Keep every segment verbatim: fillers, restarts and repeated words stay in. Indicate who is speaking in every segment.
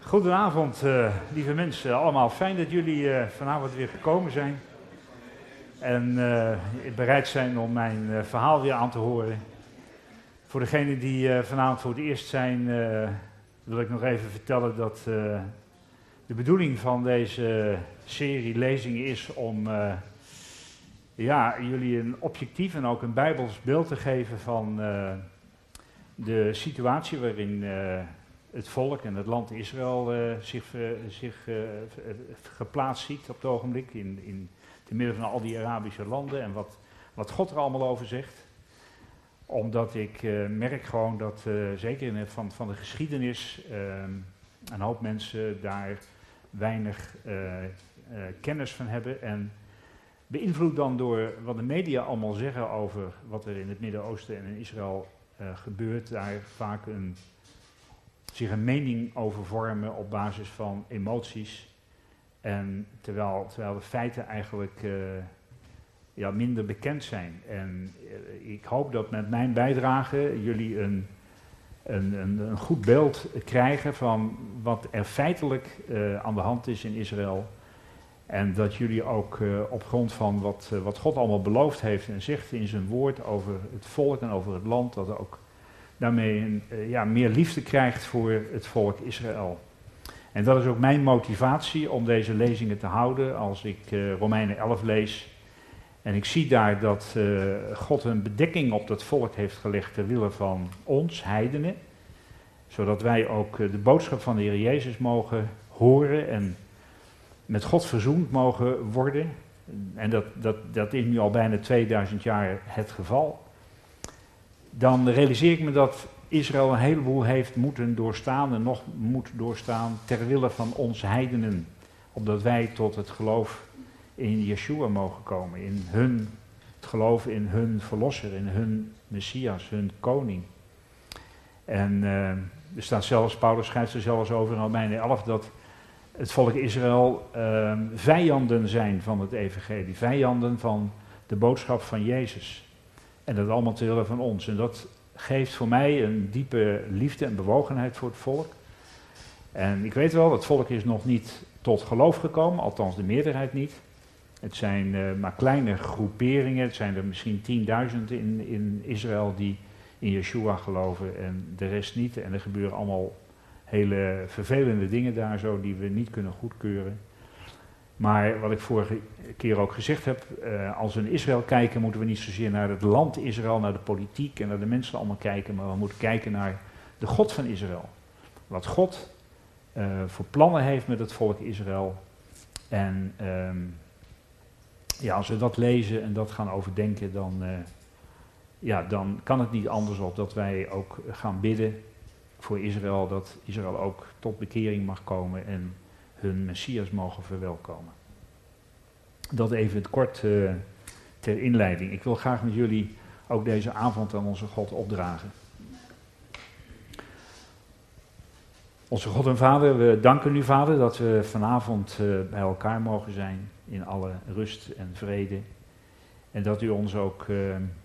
Speaker 1: Goedenavond, uh, lieve mensen. Allemaal fijn dat jullie uh, vanavond weer gekomen zijn. En uh, bereid zijn om mijn uh, verhaal weer aan te horen. Voor degenen die uh, vanavond voor het eerst zijn, uh, wil ik nog even vertellen dat uh, de bedoeling van deze serie lezingen is om uh, ja, jullie een objectief en ook een bijbels beeld te geven van uh, de situatie waarin uh, het volk en het land Israël uh, zich, uh, zich uh, geplaatst ziet op het ogenblik in, in te midden van al die Arabische landen en wat, wat God er allemaal over zegt. Omdat ik uh, merk gewoon dat, uh, zeker in de, van, van de geschiedenis, uh, een hoop mensen daar weinig uh, uh, kennis van hebben. En beïnvloed dan door wat de media allemaal zeggen over wat er in het Midden-Oosten en in Israël uh, gebeurt, daar vaak een, zich een mening over vormen op basis van emoties. En terwijl, terwijl de feiten eigenlijk uh, ja, minder bekend zijn. En uh, ik hoop dat met mijn bijdrage jullie een, een, een, een goed beeld krijgen van wat er feitelijk uh, aan de hand is in Israël. En dat jullie ook uh, op grond van wat, uh, wat God allemaal beloofd heeft en zegt in zijn woord over het volk en over het land, dat er ook daarmee een, uh, ja, meer liefde krijgt voor het volk Israël. En dat is ook mijn motivatie om deze lezingen te houden als ik uh, Romeinen elf lees. En ik zie daar dat uh, God een bedekking op dat volk heeft gelegd ter wille van ons, heidenen. Zodat wij ook uh, de boodschap van de Heer Jezus mogen horen en met God verzoend mogen worden. En dat, dat, dat is nu al bijna tweeduizend jaar het geval. Dan realiseer ik me dat Israël een heleboel heeft moeten doorstaan en nog moet doorstaan ter wille van ons heidenen. Opdat wij tot het geloof in Yeshua mogen komen. In hun, het geloof in hun verlosser, in hun Messias, hun koning. En uh, er staat zelfs, Paulus schrijft er zelfs over in Romeinen elf, dat het volk Israël uh, vijanden zijn van het evangelie. Vijanden van de boodschap van Jezus. En dat allemaal ter wille van ons. En dat geeft voor mij een diepe liefde en bewogenheid voor het volk. En ik weet wel, het volk is nog niet tot geloof gekomen, althans de meerderheid niet. Het zijn uh, maar kleine groeperingen, het zijn er misschien tienduizend in, in Israël die in Yeshua geloven en de rest niet. En er gebeuren allemaal hele vervelende dingen daar zo die we niet kunnen goedkeuren. Maar wat ik vorige keer ook gezegd heb, uh, als we naar Israël kijken, moeten we niet zozeer naar het land Israël, naar de politiek en naar de mensen allemaal kijken, maar we moeten kijken naar de God van Israël. Wat God uh, voor plannen heeft met het volk Israël. En um, ja, als we dat lezen en dat gaan overdenken, dan, uh, ja, dan kan het niet anders op dat wij ook gaan bidden voor Israël, dat Israël ook tot bekering mag komen en hun Messias mogen verwelkomen. Dat even het kort uh, ter inleiding. Ik wil graag met jullie ook deze avond aan onze God opdragen. Onze God en Vader, we danken u, Vader, dat we vanavond uh, bij elkaar mogen zijn in alle rust en vrede. En dat u ons ook uh,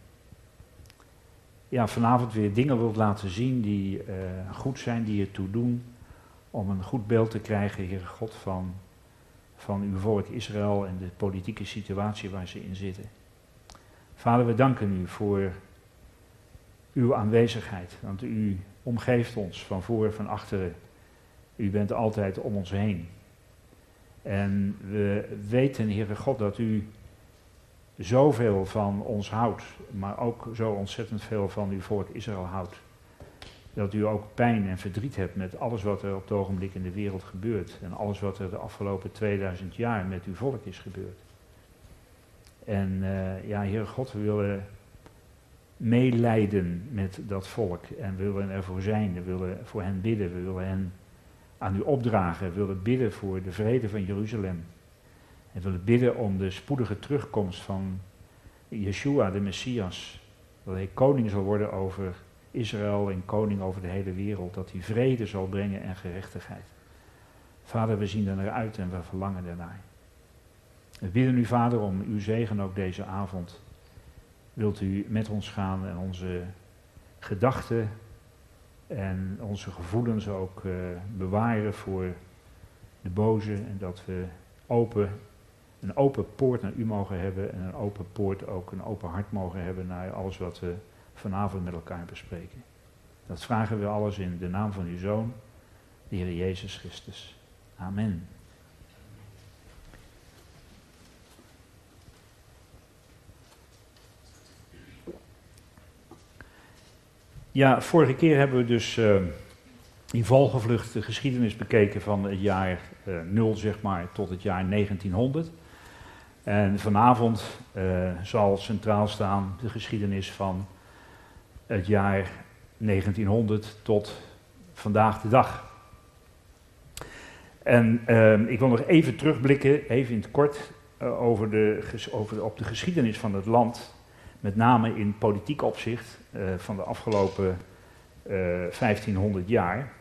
Speaker 1: ja, vanavond weer dingen wilt laten zien die uh, goed zijn, die ertoe doen om een goed beeld te krijgen, Heere God, van, van uw volk Israël en de politieke situatie waar ze in zitten. Vader, we danken u voor uw aanwezigheid, want u omgeeft ons van voor en van achteren. U bent altijd om ons heen. En we weten, Heere God, dat u zoveel van ons houdt, maar ook zo ontzettend veel van uw volk Israël houdt. Dat u ook pijn en verdriet hebt met alles wat er op het ogenblik in de wereld gebeurt. En alles wat er de afgelopen tweeduizend jaar met uw volk is gebeurd. En uh, ja, Heere God, we willen meelijden met dat volk. En we willen ervoor zijn, we willen voor hen bidden, we willen hen aan u opdragen. We willen bidden voor de vrede van Jeruzalem. En we willen bidden om de spoedige terugkomst van Yeshua, de Messias. Dat hij koning zal worden over Israël en koning over de hele wereld, dat hij vrede zal brengen en gerechtigheid. Vader, we zien er naar uit en we verlangen ernaar. We bidden u, Vader, om uw zegen ook deze avond. Wilt u met ons gaan en onze gedachten En onze gevoelens ook uh, bewaren voor de boze. En dat we open, een open poort naar u mogen hebben. En een open poort ook een open hart mogen hebben naar alles wat we vanavond met elkaar bespreken. Dat vragen we alles in de naam van uw Zoon, de Heer Jezus Christus. Amen. Ja, vorige keer hebben we dus uh, in volgevlucht de geschiedenis bekeken van het jaar uh, nul, zeg maar, tot het jaar negentienhonderd. En vanavond uh, zal centraal staan de geschiedenis van het jaar negentienhonderd tot vandaag de dag. En uh, ik wil nog even terugblikken, even in het kort, uh, over de, over de, op de geschiedenis van het land. Met name in politiek opzicht uh, van de afgelopen uh, vijftienhonderd jaar.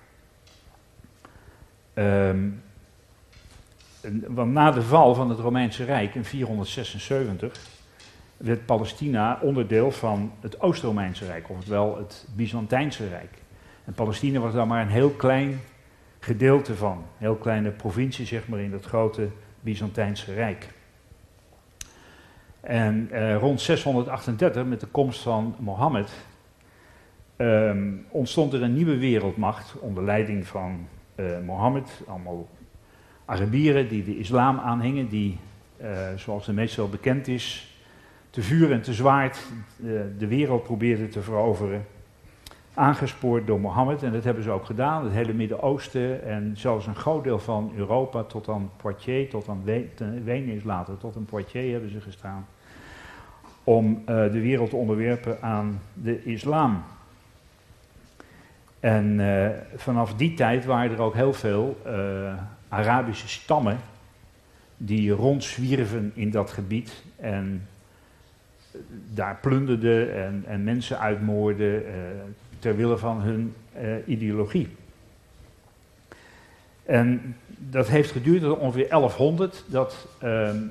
Speaker 1: Um, want na de val van het Romeinse Rijk in vierhonderdzesenzeventig werd Palestina onderdeel van het Oost-Romeinse Rijk, oftewel het Byzantijnse Rijk. En Palestina was daar maar een heel klein gedeelte van, een heel kleine provincie zeg maar in het grote Byzantijnse Rijk. En uh, rond zeshonderdachtendertig, met de komst van Mohammed, um, ontstond er een nieuwe wereldmacht onder leiding van uh, Mohammed. Allemaal Arabieren die de islam aanhingen, die, uh, zoals de meest wel bekend is, te vuur en te zwaard uh, de wereld probeerden te veroveren. Aangespoord door Mohammed, en dat hebben ze ook gedaan, het hele Midden-Oosten en zelfs een groot deel van Europa, tot aan Poitiers, tot aan Wenen is later, tot aan Poitiers hebben ze gestaan, om uh, de wereld te onderwerpen aan de islam. En uh, vanaf die tijd waren er ook heel veel uh, Arabische stammen die rondzwierven in dat gebied en daar plunderden en, en mensen uitmoorden uh, ter wille van hun uh, ideologie. En dat heeft geduurd tot ongeveer elfhonderd, dat uh, uh,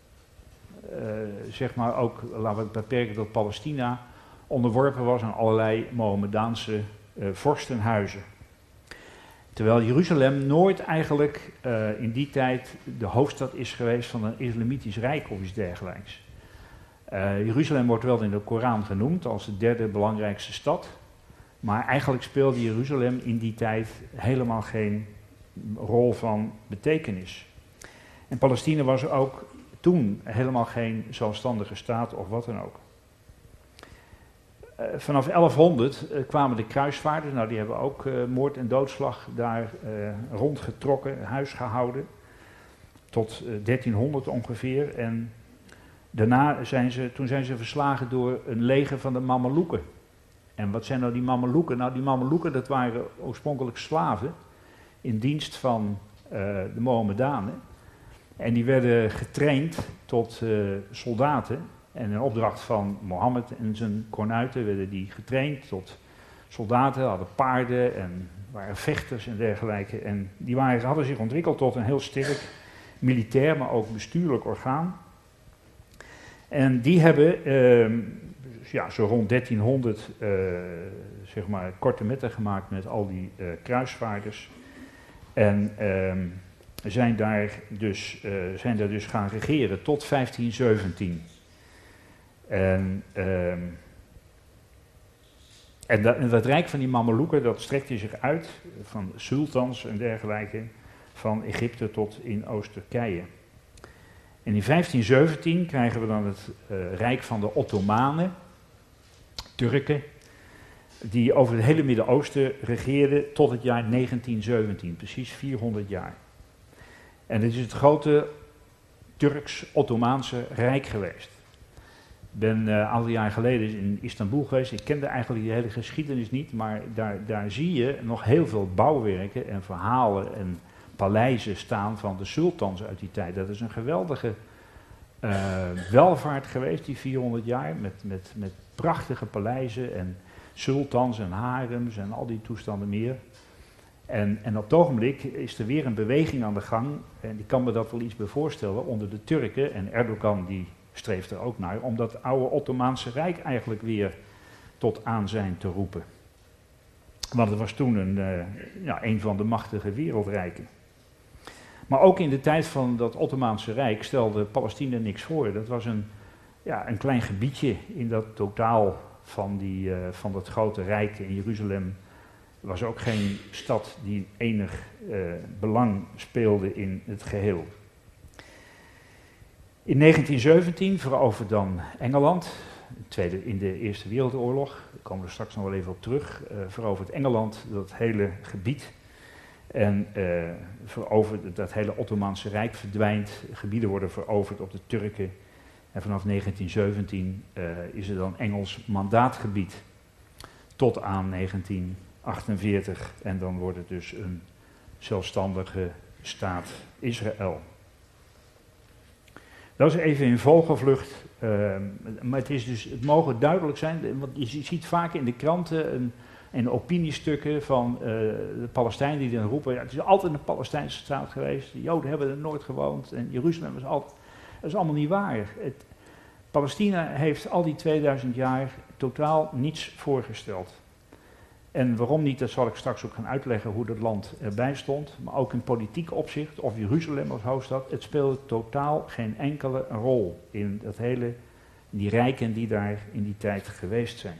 Speaker 1: zeg maar ook, laten we het beperken tot Palestina, onderworpen was aan allerlei Mohammedaanse uh, vorstenhuizen. Terwijl Jeruzalem nooit eigenlijk uh, in die tijd de hoofdstad is geweest van een islamitisch rijk of iets dergelijks. Uh, Jeruzalem wordt wel in de Koran genoemd als de derde belangrijkste stad. Maar eigenlijk speelde Jeruzalem in die tijd helemaal geen rol van betekenis. En Palestina was ook toen helemaal geen zelfstandige staat of wat dan ook. Uh, vanaf elfhonderd uh, kwamen de kruisvaarders, nou die hebben ook uh, moord en doodslag daar uh, rondgetrokken, huis gehouden. Tot uh, dertienhonderd ongeveer. En daarna zijn ze, toen zijn ze verslagen door een leger van de Mameloeken. En wat zijn nou die Mameloeken? Nou die Mameloeken dat waren oorspronkelijk slaven in dienst van uh, de Mohammedanen. En die werden getraind tot uh, soldaten. En in opdracht van Mohammed en zijn kornuiten werden die getraind tot soldaten, hadden paarden en waren vechters en dergelijke. En die waren, hadden zich ontwikkeld tot een heel sterk militair, maar ook bestuurlijk orgaan. En die hebben uh, ja, zo rond dertienhonderd uh, zeg maar korte metten gemaakt met al die uh, kruisvaarders. En uh, zijn, daar dus, uh, zijn daar dus gaan regeren tot vijftien zeventien. En, uh, en, dat, en dat rijk van die Mameloeken, dat strekte zich uit van sultans en dergelijke, van Egypte tot in Oost-Turkije. En in vijftien zeventien krijgen we dan het uh, rijk van de Ottomanen, Turken, die over het hele Midden-Oosten regeerden tot het jaar negentien zeventien, precies vierhonderd jaar. En dit is het grote Turks-Ottomaanse Rijk geweest. Ik ben uh, een aantal jaar geleden in Istanbul geweest. Ik kende eigenlijk die hele geschiedenis niet, maar daar, daar zie je nog heel veel bouwwerken en verhalen en paleizen staan van de sultans uit die tijd. Dat is een geweldige uh, welvaart geweest, die vierhonderd jaar, met, met, met prachtige paleizen en sultans en harems en al die toestanden meer. En, en op het ogenblik is er weer een beweging aan de gang, en ik kan me dat wel iets bij voorstellen, onder de Turken, en Erdogan die streeft er ook naar, om dat oude Ottomaanse Rijk eigenlijk weer tot aanzijn te roepen. Want het was toen een, uh, ja, een van de machtige wereldrijken. Maar ook in de tijd van dat Ottomaanse Rijk stelde Palestina niks voor. Dat was een, ja, een klein gebiedje in dat totaal van, die, uh, van dat grote rijk in Jeruzalem. Er was ook geen stad die enig uh, belang speelde in het geheel. In negentien zeventien veroverde dan Engeland, tweede, in de Eerste Wereldoorlog, daar komen we straks nog wel even op terug, uh, verovert Engeland dat hele gebied. En uh, veroverd, dat hele Ottomaanse Rijk verdwijnt, gebieden worden veroverd op de Turken. En vanaf negentien zeventien uh, is er dan Engels mandaatgebied tot aan negentien achtenveertig. En dan wordt het dus een zelfstandige staat Israël. Dat is even in vogelvlucht, uh, maar het, is dus, het mogen duidelijk zijn, want je ziet vaak in de kranten een, en opiniestukken van uh, de Palestijnen die dan roepen, ja, het is altijd een Palestijnse staat geweest, de Joden hebben er nooit gewoond en Jeruzalem was altijd, dat is allemaal niet waar. Het, Palestina heeft al die tweeduizend jaar totaal niets voorgesteld. En waarom niet, dat zal ik straks ook gaan uitleggen hoe dat land erbij stond. Maar ook in politiek opzicht, of Jeruzalem als hoofdstad, het speelde totaal geen enkele rol in dat hele, in die rijken die daar in die tijd geweest zijn.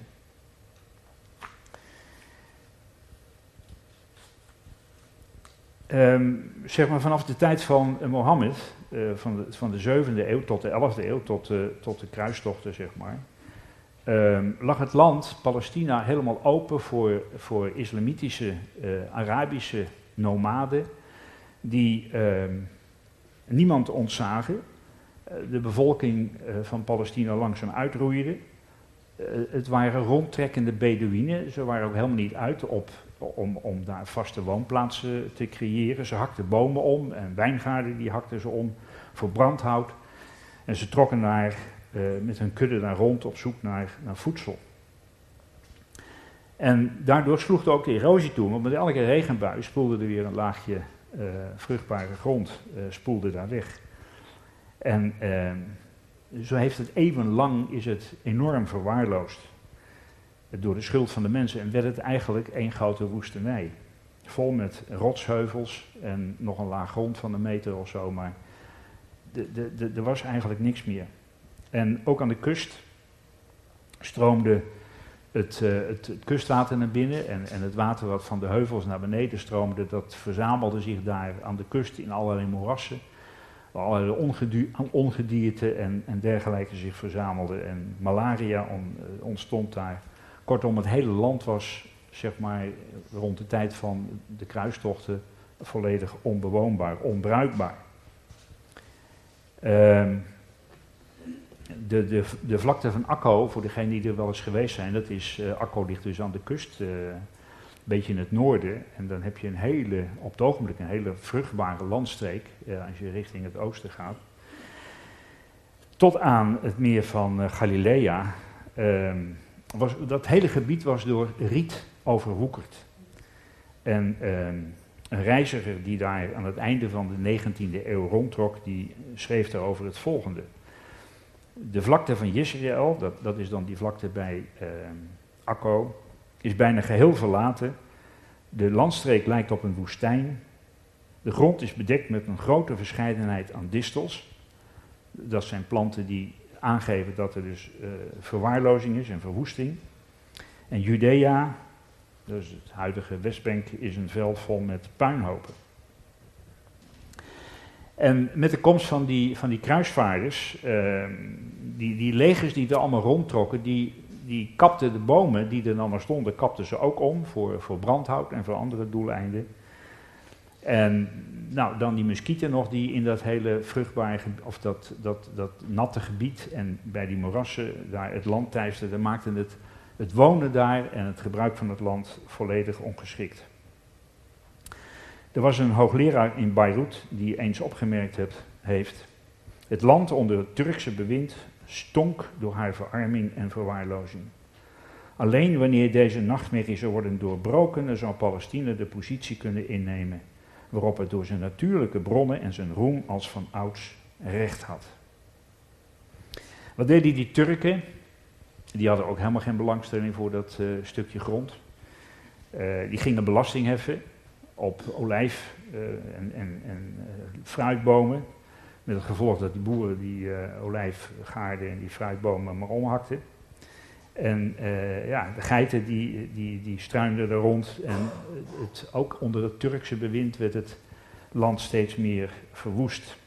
Speaker 1: Um, zeg maar vanaf de tijd van uh, Mohammed, uh, van, de, van de zevende eeuw tot de elfde eeuw, tot, uh, tot de kruistochten zeg maar, um, lag het land Palestina helemaal open voor, voor islamitische, uh, Arabische nomaden die um, niemand ontzagen, uh, de bevolking uh, van Palestina langzaam uitroeide. Uh, het waren rondtrekkende Bedouinen, ze waren ook helemaal niet uit op Om, om daar vaste woonplaatsen te creëren. Ze hakten bomen om en wijngaarden die hakten ze om voor brandhout. En ze trokken daar, uh, met hun kudde daar rond op zoek naar, naar voedsel. En daardoor sloeg er ook de erosie toe, want met elke regenbui spoelde er weer een laagje uh, vruchtbare grond, uh, spoelde daar weg. En uh, zo heeft het eeuwenlang is het enorm verwaarloosd. Door de schuld van de mensen en werd het eigenlijk één grote woestenij. Vol met rotsheuvels en nog een laag grond van een meter of zo, maar er was eigenlijk niks meer. En ook aan de kust stroomde het, uh, het, het kustwater naar binnen en, en het water wat van de heuvels naar beneden stroomde, dat verzamelde zich daar aan de kust in allerlei moerassen, waar allerlei ongedie, ongedierte en, en dergelijke zich verzamelden en malaria on, uh, ontstond daar. Kortom, het hele land was, zeg maar, rond de tijd van de kruistochten volledig onbewoonbaar, onbruikbaar. Uh, de, de, de vlakte van Akko, voor degenen die er wel eens geweest zijn, dat is, uh, Akko ligt dus aan de kust, uh, een beetje in het noorden. En dan heb je een hele, op het ogenblik een hele vruchtbare landstreek, uh, als je richting het oosten gaat. Tot aan het meer van uh, Galilea. Uh, Was, dat hele gebied was door riet overwoekerd. En uh, een reiziger die daar aan het einde van de negentiende eeuw rondtrok, die schreef daarover het volgende. De vlakte van Jezreel, dat, dat is dan die vlakte bij uh, Akko, is bijna geheel verlaten. De landstreek lijkt op een woestijn. De grond is bedekt met een grote verscheidenheid aan distels. Dat zijn planten die aangeven dat er dus uh, verwaarlozing is en verwoesting. En Judea, dus het huidige Westbank, is een veld vol met puinhopen. En met de komst van die, van die kruisvaarders, uh, die, die legers die er allemaal rondtrokken, die, die kapten de bomen die er dan maar stonden, kapten ze ook om voor, voor brandhout en voor andere doeleinden. En nou, dan die muskieten nog die in dat hele vruchtbare, of dat, dat, dat natte gebied en bij die moerassen daar het land teisterden, maakten het, het wonen daar en het gebruik van het land volledig ongeschikt. Er was een hoogleraar in Beirut die eens opgemerkt heb, heeft, het land onder het Turkse bewind stonk door haar verarming en verwaarlozing. Alleen wanneer deze nachtmerrie zou worden doorbroken, zou Palestina de positie kunnen innemen waarop het door zijn natuurlijke bronnen en zijn roem als van ouds recht had. Wat deden die Turken? Die hadden ook helemaal geen belangstelling voor dat uh, stukje grond. Uh, die gingen belasting heffen op olijf uh, en, en, en uh, fruitbomen. Met het gevolg dat die boeren die uh, olijf gaarden en die fruitbomen maar omhakten. En uh, ja, de geiten die, die, die struinden er rond. En het, ook onder het Turkse bewind werd het land steeds meer verwoest.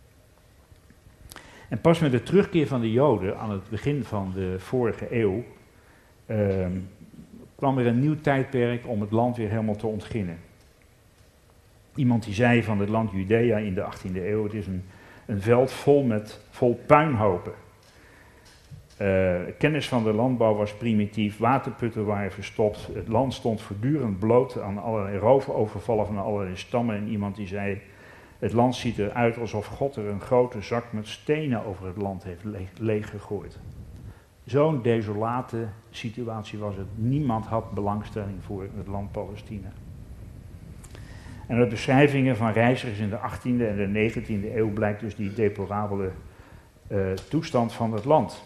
Speaker 1: En pas met de terugkeer van de Joden aan het begin van de vorige eeuw uh, kwam er een nieuw tijdperk om het land weer helemaal te ontginnen. Iemand die zei van het land Judea in de achttiende eeuw, het is een, een veld vol, met, vol puinhopen. Uh, kennis van de landbouw was primitief, waterputten waren verstopt, het land stond voortdurend bloot aan allerlei roofovervallen van allerlei stammen. En iemand die zei, het land ziet eruit alsof God er een grote zak met stenen over het land heeft le- leeggegooid. Zo'n desolate situatie was het. Niemand had belangstelling voor het land Palestina. En uit beschrijvingen van reizigers in de achttiende en de negentiende eeuw blijkt dus die deplorabele uh, toestand van het land.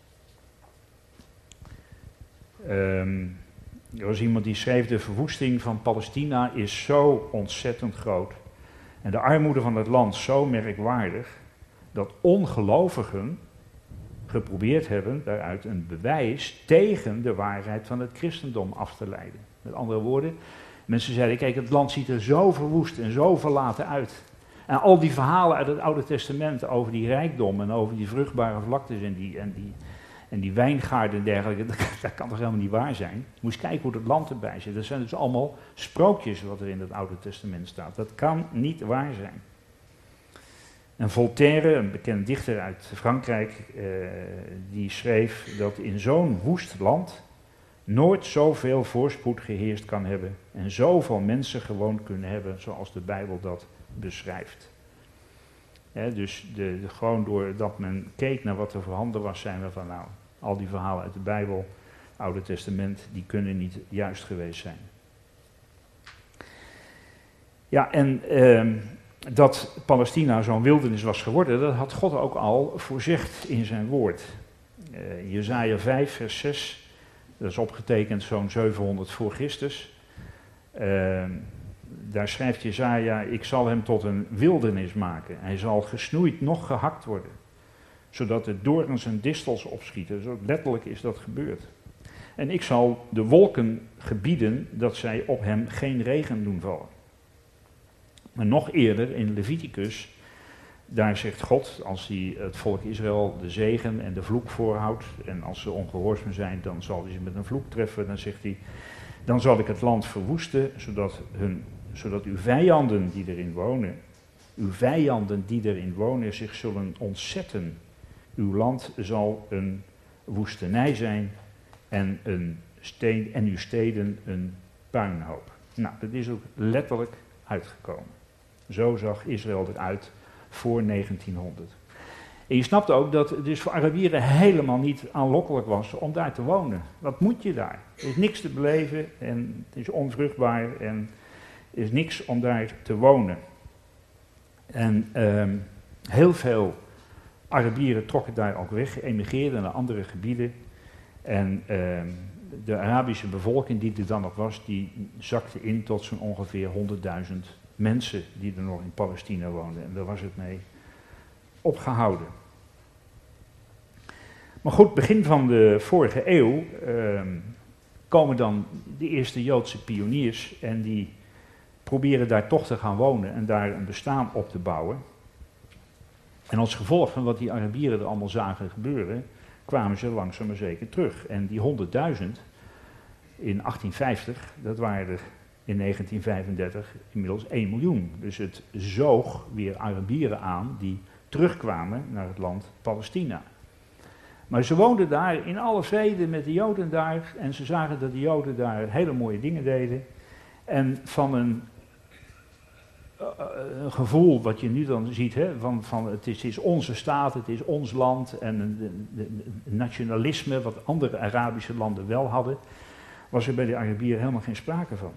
Speaker 1: Um, er was iemand die schreef, de verwoesting van Palestina is zo ontzettend groot en de armoede van het land zo merkwaardig, dat ongelovigen geprobeerd hebben daaruit een bewijs tegen de waarheid van het christendom af te leiden. Met andere woorden, mensen zeiden, kijk, het land ziet er zo verwoest en zo verlaten uit. En al die verhalen uit het Oude Testament over die rijkdom en over die vruchtbare vlaktes en die, en die, en die wijngaarden en dergelijke, dat, dat kan toch helemaal niet waar zijn? Je moet eens kijken hoe het land erbij zit. Dat zijn dus allemaal sprookjes wat er in het Oude Testament staat. Dat kan niet waar zijn. En Voltaire, een bekend dichter uit Frankrijk, eh, die schreef dat in zo'n woest land nooit zoveel voorspoed geheerst kan hebben en zoveel mensen gewoon kunnen hebben zoals de Bijbel dat beschrijft. He, dus de, de, gewoon doordat men keek naar wat er voorhanden was, zijn we van nou, al die verhalen uit de Bijbel, het Oude Testament, die kunnen niet juist geweest zijn. Ja, en eh, dat Palestina zo'n wildernis was geworden, dat had God ook al voorzegd in zijn woord. Uh, Jesaja vijf, vers zes, dat is opgetekend zo'n zevenhonderd voor Christus. Uh, daar schrijft Jesaja, ik zal hem tot een wildernis maken. Hij zal gesnoeid, nog gehakt worden, zodat de doorns en distels opschieten. Zo letterlijk is dat gebeurd. En ik zal de wolken gebieden dat zij op hem geen regen doen vallen. Maar nog eerder in Leviticus, daar zegt God, als hij het volk Israël de zegen en de vloek voorhoudt, en als ze ongehoorzaam zijn, dan zal hij ze met een vloek treffen, dan zegt hij, dan zal ik het land verwoesten, zodat, hun, zodat uw vijanden die erin wonen, uw vijanden die erin wonen, zich zullen ontzetten. Uw land zal een woestenij zijn en, een steen, en uw steden een puinhoop. Nou, dat is ook letterlijk uitgekomen. Zo zag Israël eruit voor negentienhonderd. En je snapt ook dat het dus voor Arabieren helemaal niet aanlokkelijk was om daar te wonen. Wat moet je daar? Er is niks te beleven en het is onvruchtbaar en er is niks om daar te wonen. En um, heel veel Arabieren trokken daar ook weg, emigreerden naar andere gebieden. En um, de Arabische bevolking die er dan nog was, die zakte in tot zo'n ongeveer honderdduizend mensen die er nog in Palestina woonden. En daar was het mee opgehouden. Maar goed, begin van de vorige eeuw uh, komen dan de eerste Joodse pioniers en die proberen daar toch te gaan wonen en daar een bestaan op te bouwen. En als gevolg van wat die Arabieren er allemaal zagen gebeuren, kwamen ze langzaam maar zeker terug. En die honderdduizend in achttienvijftig, dat waren er in negentien vijfendertig inmiddels één miljoen. Dus het zoog weer Arabieren aan die terugkwamen naar het land Palestina. Maar ze woonden daar in alle vrede met de Joden daar en ze zagen dat de Joden daar hele mooie dingen deden. En van een, uh, een gevoel wat je nu dan ziet, hè, van, van het, is, het is onze staat, het is ons land en een, een, een nationalisme wat andere Arabische landen wel hadden, was er bij de Arabieren helemaal geen sprake van.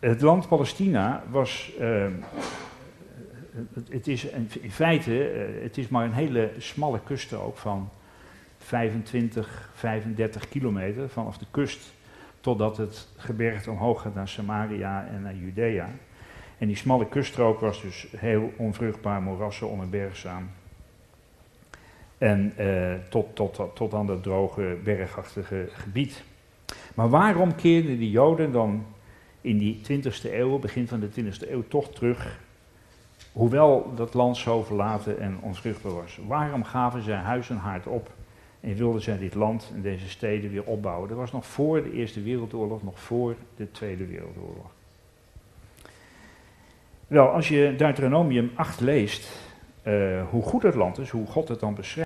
Speaker 1: Het land Palestina was, uh, het, het is in feite, uh, het is maar een hele smalle kuststrook van vijfentwintig, vijfendertig kilometer vanaf de kust, totdat het gebergte omhoog gaat naar Samaria en naar Judea. En die smalle kuststrook was dus heel onvruchtbaar, moerassen onherbergzaam. En uh, tot, tot, tot, tot aan dat droge, bergachtige gebied. Maar waarom keerden die Joden dan in die twintigste eeuw, begin van de twintigste eeuw, toch terug, hoewel dat land zo verlaten en onvruchtbaar was? Waarom gaven zij huis en haard op en wilden zij dit land en deze steden weer opbouwen? Dat was nog voor de Eerste Wereldoorlog, nog voor de Tweede Wereldoorlog. Wel, als je Deuteronomium acht leest, uh, hoe goed het land is, hoe God het dan beschrijft,